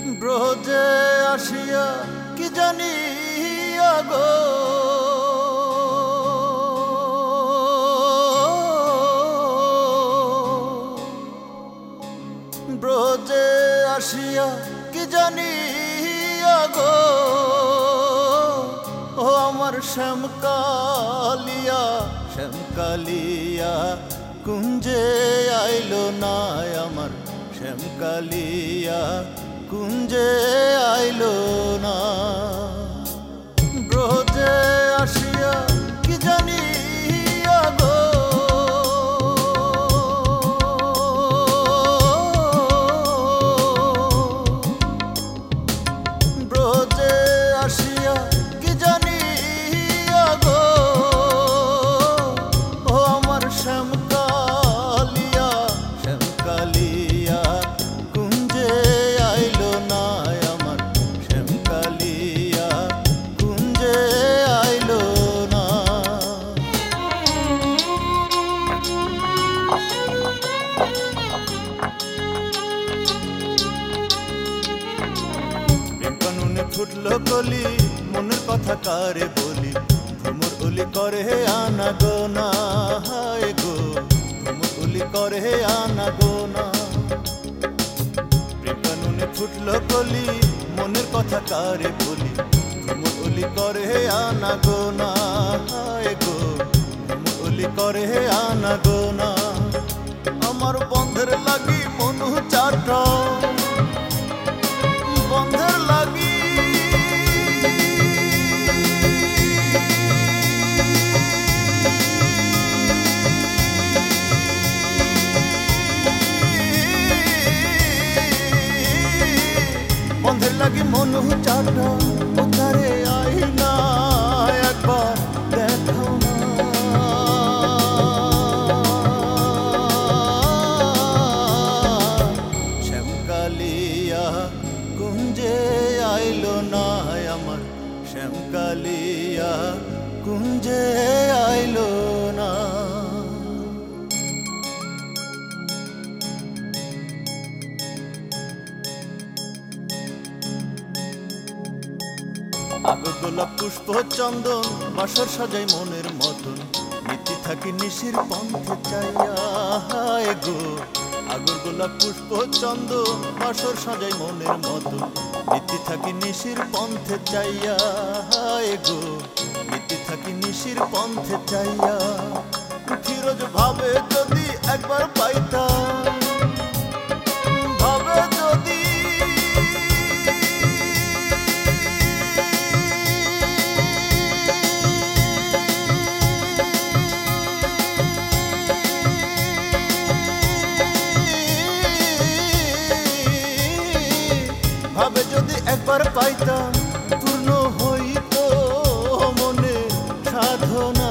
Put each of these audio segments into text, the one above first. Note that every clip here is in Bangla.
ব্রজে আসিয়া কি জানি গো ব্রজে আসিয়া কি জানি গো ও আমার শ্যামকালিয়া শ্যামকালিয়া কুঞ্জে আইলো না আমার শ্যামকালিয়া কুঞ্জে আইলো না ব্রজে আসিয়া কি জানি গো ব্রজে আসিয়া কি জানি গো ও আমার শ্যামকালিয়া শ্যামকালিয়া কুঞ্জে আইলো না আমার শ্যামকালিয়া কুঞ্জে আইলো না কানুনে ফুটলো কলি মনের কথা কারে বলি ভ্রমর উলি করে আনা গো না হায় গো ভ্রমর উলি করে আনা গো না কানুনে ফুটলো কলি মনের কথা কারে বলি ভ্রমর উলি করে আনা গো না হায় গো ভ্রমর উলি করে আনা গো না আমার বন্ধের লাগি মনু চাটা বন্ধের লাগি বন্ধের লাগি মনু চাটা ওধারে আইনা একবার দেখাও না শ্যামকালিয়া কুঞ্জে আইলো না আমার শ্যামকালিয়া কুঞ্জে আইলো না আগর গোলাপ পুষ্প চন্দন বাসর সাজাই মনের মতন নীতি থাকি নিশির পন্থে চাইয়া হায় গো আগর গোলাপ পুষ্প চন্দন বাসর সাজাই মনের মতন নীতি থাকি নিশির পন্থে চাইয়া হায় গো নীতি থাকি নিশির পন্থে চাইয়া ফিরোজ ভাবে যদি একবার পাইতাম ভাবে যদি ভাবে যদি একবার পাইতাম পূর্ণ হইত মনে সাধনা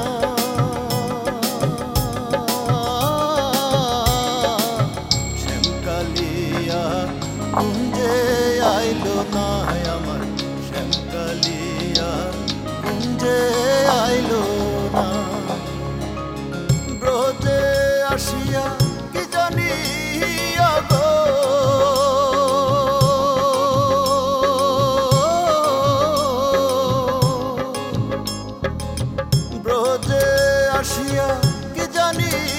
শ্যামকালিয়া কুঞ্জে আইলো না আমার শ্যামকালিয়া কুঞ্জে আইলো না ব্রজে আসিয়া কি জানি গো ব্রজে আসিয়া কি জানি